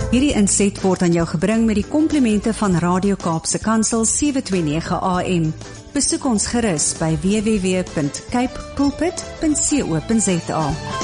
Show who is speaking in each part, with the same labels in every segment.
Speaker 1: Hierdie inset word aan jou gebring met die komplimente van Radio Kaapse Kansel 729 AM. Besoek ons gerus by www.cape pulpit.co.za.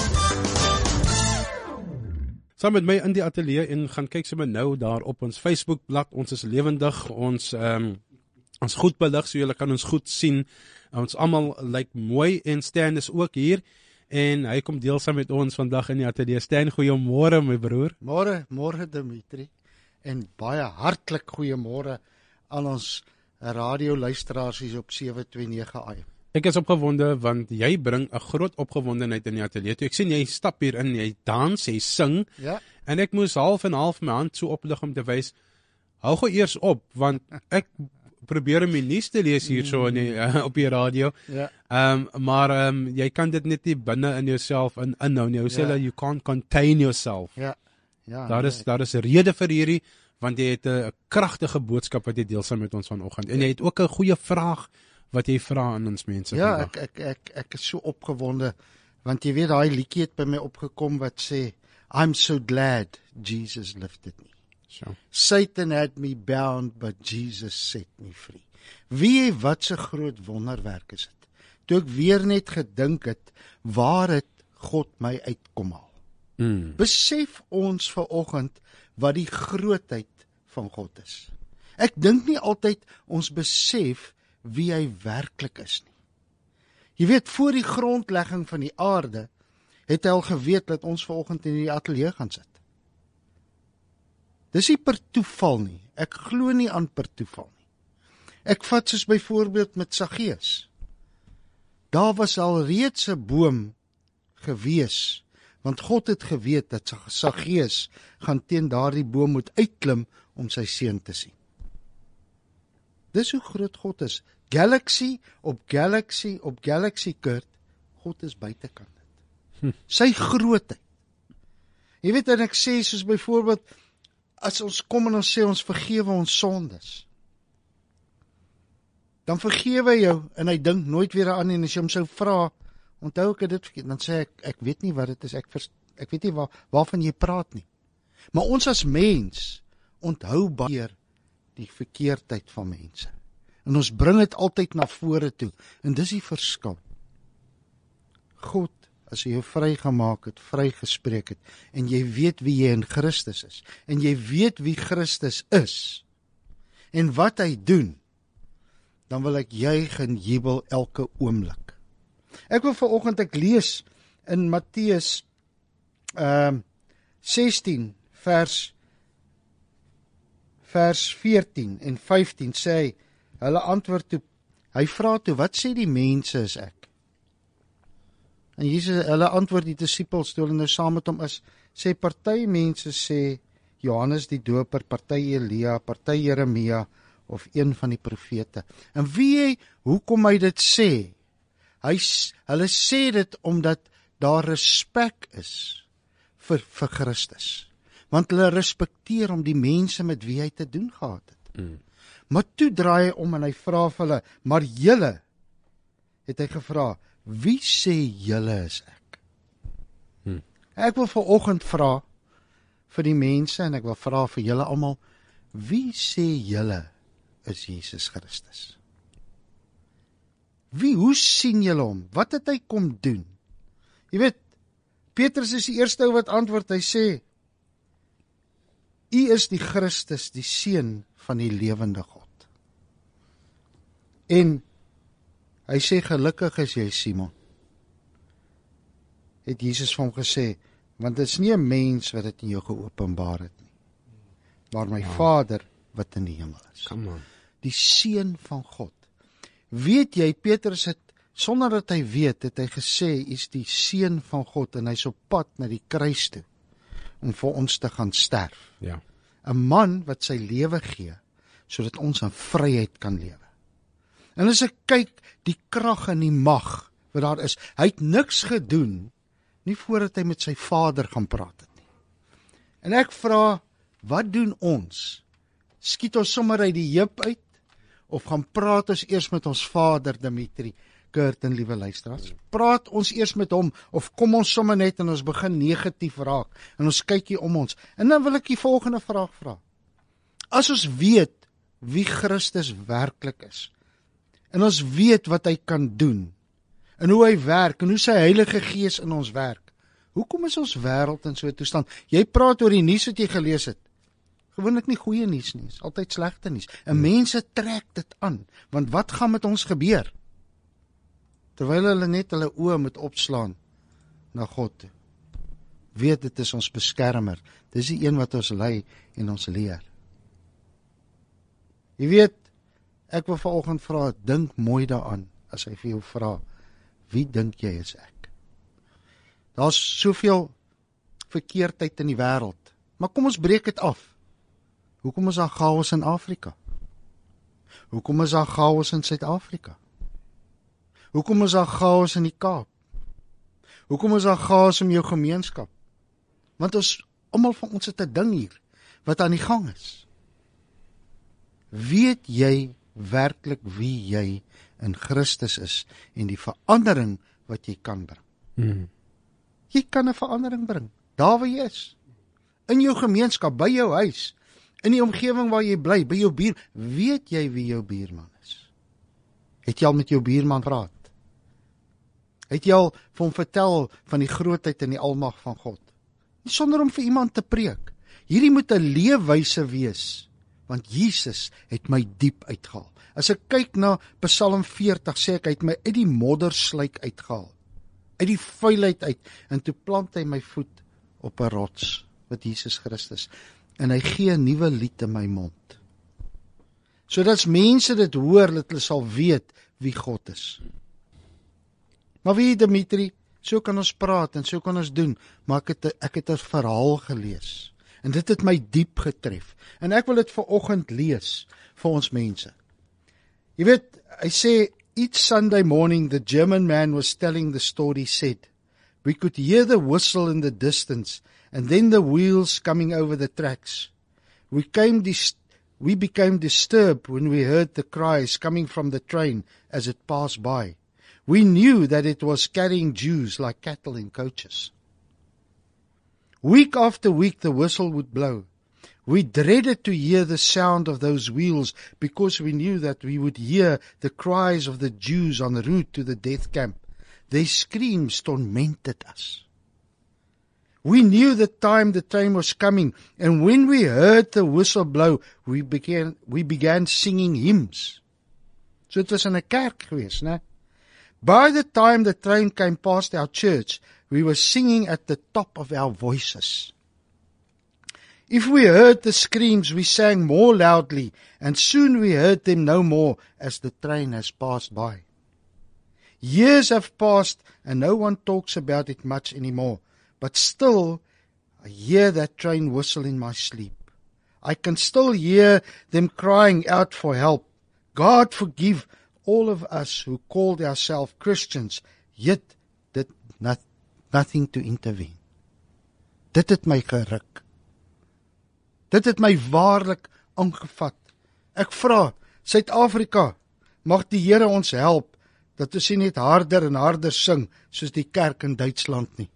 Speaker 2: Saam met my in die ateljee en gaan kyk sommer nou daar op ons Facebookblad. Ons is lewendig, ons goed belig, so julle kan ons goed sien. Ons almal lyk mooi en Stan is ook hier. En hy kom deel saam met ons vandag in die ateljee. Stan, goeiemôre my broer.
Speaker 3: Môre Dimitri. En baie hartlik goeiemôre aan ons radioluisteraars hier op 729 AM.
Speaker 2: Ek is opgewonde want jy bring 'n groot opgewondenheid in die ateljee. Toe ek sien jy stap hier in, jy dans, jy sing.
Speaker 3: Ja.
Speaker 2: En ek moes half en half my hand so oplig om te wys, hou gou eers op, want ek probeer om die nuus te lees hier so op die radio.
Speaker 3: Ja.
Speaker 2: Maar jy kan dit net nie binne in jouself inhou nie. You can't contain yourself.
Speaker 3: Ja.
Speaker 2: Daar is 'n rede vir hierdie, want jy het 'n kragtige boodskap wat jy deel saam met ons vanoggend. En jy het ook 'n goeie vraag wat jy vra aan ons mense vandag.
Speaker 3: Ja, ek is so opgewonde, want jy weet daai liedjie het by my opgekom wat sê, I'm so glad Jesus lifted me.
Speaker 2: So.
Speaker 3: Satan had me bound, but Jesus set me free. Wie wat se groot wonderwerk is dit? Toe ek weer net gedink het, waar het God my uitkom haal? Besef ons vanoggend wat die grootheid van God is. Ek dink nie altyd ons besef wie hy werklik is nie. Jy weet, voor die grondlegging van die aarde, het hy al geweet dat ons vanoggend in die ateljee gaan sit. Dis nie per toeval nie. Ek glo nie aan per toeval nie. Ek vat soos byvoorbeeld met Saggeus. Daar was al reeds 'n boom gewees, want God het geweet dat Saggeus gaan teen daardie boom moet uitklim om sy seun te sien. Dis hoe groot God is. Galaxy op galaxy op galaxy, Kurt. God is buitekant dit. Sy grootheid. Jy weet, en ek sê soos byvoorbeeld, as ons kom en ons sê ons vergewe ons sondes, dan vergewe hy jou en hy dink nooit weer aan, en as jy hom sou vra, onthou ek dit verkeerd, dan sê ek weet nie wat dit is, ek weet nie waarvan jy praat nie. Maar ons as mens onthou baie die verkeerdheid van mense. En ons bring dit altyd na vore toe, en dis die verskil. God, as hy jou vrygemaak het, vrygespreek het, en jy weet wie jy in Christus is, en jy weet wie Christus is, en wat hy doen, dan wil ek juig en jubel elke oomblik. Ek wil vanoggend, ek lees in Matteus 16 vers 14 en 15 sê hy, hulle antwoord toe, hy vra toe, wat sê die mense is ek? En Jesus, hulle antwoord die disippels, toe hulle nou saam met hom is, sê party mense sê Johannes die Doper, party Elia, party Jeremia of een van die profete. En hoekom hy dit sê? Hulle sê dit omdat daar respek is vir Christus. Want hulle respekteer hom, die mense met wie hy te doen gehad het. Maar toe draai hy om en hy vra vir hulle, maar julle, het hy gevra, wie sê julle is ek? Ek wil vanoggend vra vir die mense, en ek wil vra vir julle almal, wie sê julle is Jesus Christus? Hoe sien julle hom? Wat het hy kom doen? Jy weet, Petrus is die eerste ou wat antwoord, hy sê, U is die Christus, die Seun van die lewende God. En hy sê, gelukkig is jy, Simon. Het Jesus vir hom gesê, want dit is nie 'n mens wat dit in jou geopenbaar het nie, maar my Vader wat in die hemel is. Die Seun van God. Weet jy, Petrus het, sonder dat hy weet, het hy gesê, is die Seun van God, en hy is op pad na die kruis toe, om vir ons te gaan sterf.
Speaker 2: Ja.
Speaker 3: 'n man wat sy lewe gee, sodat ons in vryheid kan lewe. En as ek kyk, die krag en die mag wat daar is, hy het niks gedoen, nie voordat hy met sy Vader gaan praat het nie. En ek vra, wat doen ons? Skiet ons sommer uit die heup uit, of gaan praat ons eers met ons Vader, Dimitri? Curtin, liewe luisteraars. Praat ons eers met hom, of kom ons sommer net en ons begin negatief raak, en ons kyk hier om ons. En dan wil ek die volgende vraag vra. As ons weet wie Christus werklik is, en ons weet wat hy kan doen, en hoe hy werk, en hoe sy Heilige Gees in ons werk, hoekom is ons wêreld in so 'n toestand? Jy praat oor die nuus wat jy gelees het. Gewoonlik nie goeie nuus nie, is altyd slegte nuus. En mense trek dit aan, want wat gaan met ons gebeur? Terwyl hulle net hulle oë moet opslaan na God toe. Weet, dit is ons beskermer. Dis die een wat ons lei en ons leer. Jy weet, ek wil vanoggend vra, dink mooi daaraan, as hy vir jou vra, wie dink jy is ek? Daar's soveel verkeerdheid in die wêreld, maar kom ons breek dit af. Hoekom is daar chaos in Afrika? Hoekom is daar chaos in Suid-Afrika? Hoekom is daar chaos in die Kaap? Hoekom is daar chaos in jou gemeenskap? Want almal van ons het 'n ding hier, wat aan die gang is. Weet jy werklik wie jy in Christus is, en die verandering wat jy kan bring? Jy kan 'n verandering bring, daar waar jy is. In jou gemeenskap, by jou huis, in die omgewing waar jy bly, by jou buur. Weet jy wie jou buurman is? Het jy al met jou buurman praat? Het jy al vir hom vertel van die grootheid en die almag van God? Nie sonder om vir iemand te preek. Hierdie moet 'n leefwyse wees, want Jesus het my diep uitgehaal. As ek kyk na Psalm 40, sê ek, hy het my uit die moddersluik uitgehaal, uit die vuilheid uit, en toe plant hy my voet op 'n rots, wat Jesus Christus, en hy gee 'n nuwe lied in my mond. Sodat as mense dit hoor, dat hulle sal weet wie God is. Maar wie, Dimitri, so kan ons praat en so kan ons doen, maar ek het 'n verhaal gelees, en dit het my diep getref, en ek wil dit vanoggend lees vir ons mense. Jy weet, hy sê, each Sunday morning the German man was telling the story, said, we could hear the whistle in the distance, and then the wheels coming over the tracks. We became disturbed when we heard the cries coming from the train as it passed by. We knew that it was carrying Jews like cattle in coaches. Week after week the whistle would blow. We dreaded to hear the sound of those wheels because we knew that we would hear the cries of the Jews en route to the death camp. Their screams tormented us. We knew the time the train was coming, and when we heard the whistle blow, we began singing hymns. So it was in 'n kerk geweest, né? By the time the train came past our church, we were singing at the top of our voices. If we heard the screams, we sang more loudly, and soon we heard them no more as the train has passed by. Years have passed, and no one talks about it much anymore, but still I hear that train whistle in my sleep. I can still hear them crying out for help. God forgive all of us who called ourselves Christians, yet did nothing to intervene. Dit het my geruk. Dit het my waarlik aangevat. Ek vra, Suid-Afrika, mag die Here ons help, dat ons nie net harder en harder sing, soos die kerk in Duitsland nie.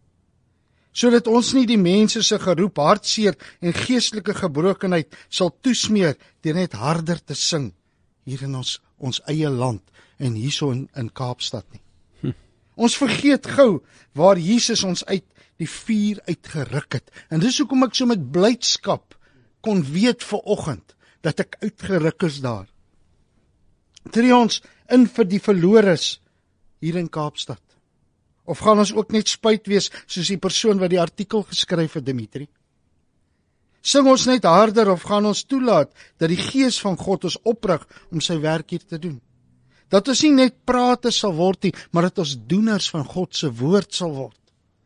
Speaker 3: Sodat ons nie die mense se geroep hartseer en geestelike gebrokenheid sal toesmeer, deur net harder te sing, hier in ons eie land, en hierso in Kaapstad nie. Ons vergeet gou, waar Jesus ons uit die vuur uitgeruk het. En dis hoekom ek so met blydskap kon weet vanoggend, dat ek uitgeruk is daar. Tree ons in vir die verloores hier in Kaapstad. Of gaan ons ook net spyt wees, soos die persoon wat die artikel geskryf het, Dimitri? Sing ons net harder, of gaan ons toelaat, dat die Gees van God ons oprig, om sy werk hier te doen? Dat ons nie net praters sal word nie, maar dat ons doeners van God se woord sal word.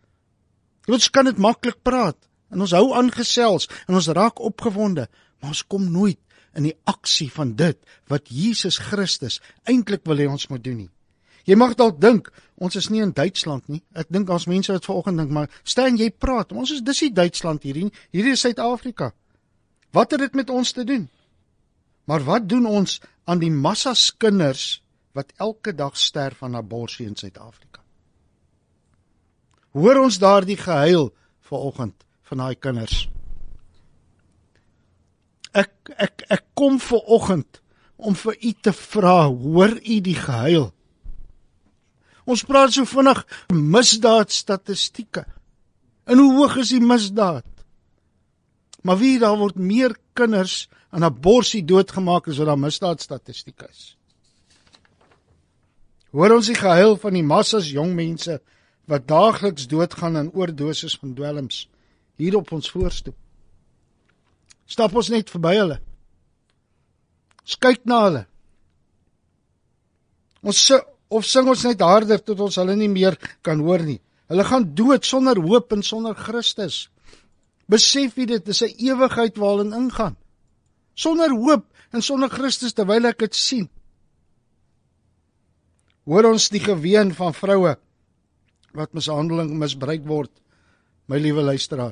Speaker 3: Ons kan dit maklik praat, en ons hou aangesels, en ons raak opgewonde, maar ons kom nooit in die aksie van dit, wat Jesus Christus eintlik wil hê ons moet doen nie. Jy mag dalk dink, ons is nie in Duitsland nie. Ek dink as mense wat vanoggend dink, maar Stan, jy praat, dis nie Duitsland hierdie is Suid-Afrika. Wat het dit met ons te doen? Maar wat doen ons aan die massas kinders wat elke dag sterf aan abortus in Suid-Afrika. Hoor ons daardie gehuil vanoggend van daai kinders. Ek kom vanoggend om vir u te vra, hoor u die gehuil? Ons praat so vinnig misdaadstatistieke. En hoe hoog is die misdaad? Maar wie, daar word meer kinders aan abortus doodgemaak as wat daar misdaadstatistiek is. Hoor ons die gehuil van die massas jong mense wat daagliks doodgaan aan oordosis van dwelms hier op ons voorstoep. Stap ons net verby hulle. Ons kyk na hulle. Of sing ons net harder tot ons hulle nie meer kan hoor nie. Hulle gaan dood sonder hoop en sonder Christus. Besef jy dit is 'n ewigheid waar hulle ingaan. Sonder hoop en sonder Christus terwyl ek dit sien. Hoor ons die geween van vroue wat misbruik word, my liewe luisteraar.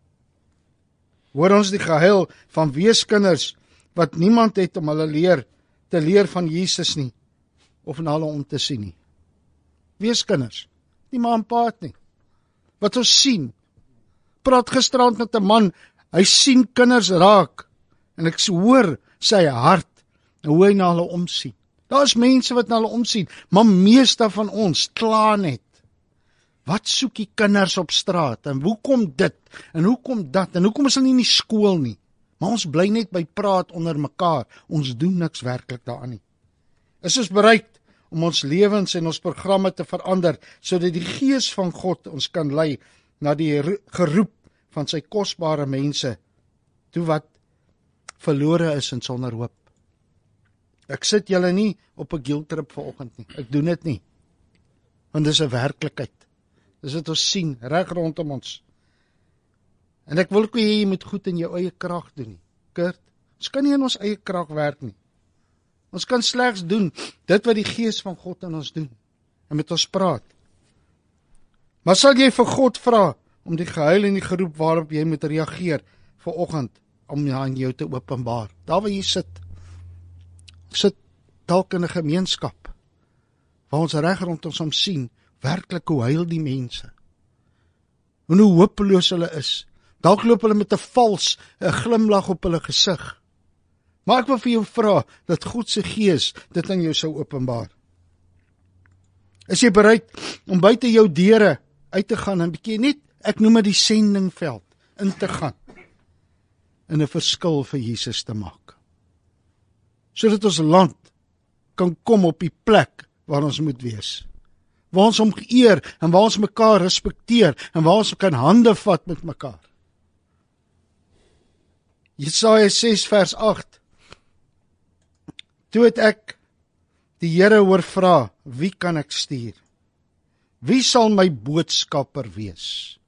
Speaker 3: Hoor ons die gehuil van weeskinders wat niemand het om hulle te leer van Jesus nie, of na hulle om te sien nie. Weeskinders, nie ma en pa het nie. Wat ons sien, praat gisterand met 'n man, hy sien kinders raak, en ek hoor sy hart, en hoe hy na hulle omsien. Daar is mense wat na hulle omsien, maar meeste van ons kla net. Wat soek die kinders op straat, en hoekom dit, en hoekom dat, en hoekom is hulle nie in die skool nie, maar ons bly net by praat onder mekaar, ons doen niks werklik daaraan nie. Is ons bereid om ons lewens en ons programme te verander, sodat die Gees van God ons kan lei na die geroep van sy kosbare mense, toe wat verlore is en sonder hoop. Ek sit julle nie op 'n guilttrip vanoggend nie, ek doen dit nie, want dis 'n werklikheid, dis wat ons sien, reg rondom ons. En ek wil ook jy moet goed in jou eie krag doen nie, Kurt, ons kan nie in ons eie krag werk nie. Ons kan slegs doen dit wat die Gees van God in ons doen, en met ons praat. Maar sal jy vir God vra om die gehuil en die geroep waarop jy moet reageer vanoggend, om aan jou te openbaar? Daar waar jy sit dalk in 'n gemeenskap, waar ons reg rondom ons sien, werklik hoe huil die mense, en hoe hopeloos hulle is. Dalk loop hulle met 'n glimlag op hulle gesig. Maar ek wil vir jou vra, dat God se Gees dit aan jou sou openbaar. Is jy bereid om buite jou deure uit te gaan, en bietjie net, ek noem dit die sendingveld, in te gaan, en 'n verskil vir Jesus te maak, sodat ons land kan kom op die plek waar ons moet wees, waar ons hom eer, en waar ons mekaar respekteer, en waar ons kan hande vat met mekaar. Jesaja 6 vers 8. Toe het ek die Here hoor vra, wie kan ek stuur? Wie sal my boodskapper wees?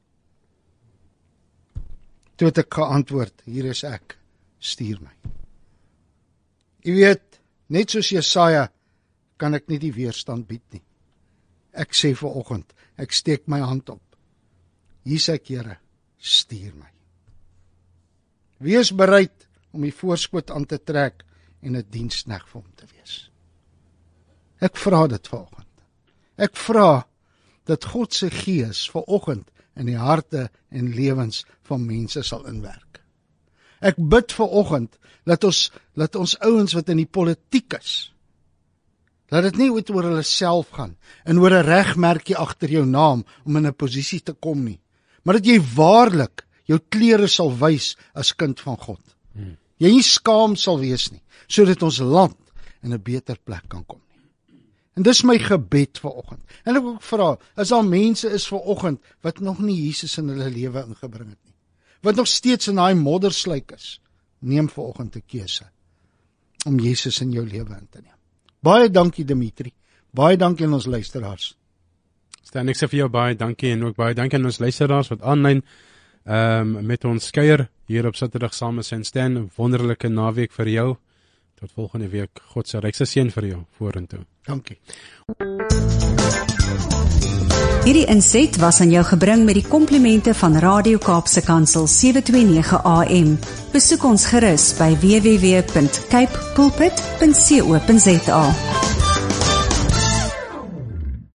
Speaker 3: Toe het ek geantwoord, hier is ek, stuur my. Jy weet, net soos Jesaja, kan ek nie die weerstand bied nie. Ek sê vanoggend, ek steek my hand op. Hier sê ek, Here, stuur my. Wees bereid om die voorskoot aan te trek en 'n diensknegt vir hom te wees. Ek vra dit vanoggend. Ek vra dat God se Gees vanoggend in die harte en lewens van mense sal inwerk. Ek bid vanoggend dat ons ouens wat in die politiek is, dat dit nie oor hulle self gaan en oor 'n regmerkie agter jou naam om in 'n posisie te kom nie, maar dat jy waarlik jou klere sal wys as kind van God. Jy nie skaam sal wees nie, sodat ons land in 'n beter plek kan kom nie. En dis my gebed vanoggend. En ek wil ook vra, as daar mense is vanoggend wat nog nie Jesus in hulle lewe ingebring het nie, wat nog steeds in daai moddersluik is, neem vanoggend 'n keuse om Jesus in jou lewe in te neem. Baie dankie Dimitri, baie dankie aan ons luisteraars.
Speaker 2: Stan, ek sê vir jou baie dankie, en ook baie dankie aan ons luisteraars wat aanlyn met ons kuier hier op Saterdag saam met Stan. 'n Wonderlike naweek vir jou. Tot volgende week. God se rykste seën vir jou vorentoe.
Speaker 3: Dankie.
Speaker 1: Hierdie inset was aan jou gebring met die komplimente van Radio Kaapse Kansel 729 AM. Besoek ons gerus by www.cape pulpit.co.za.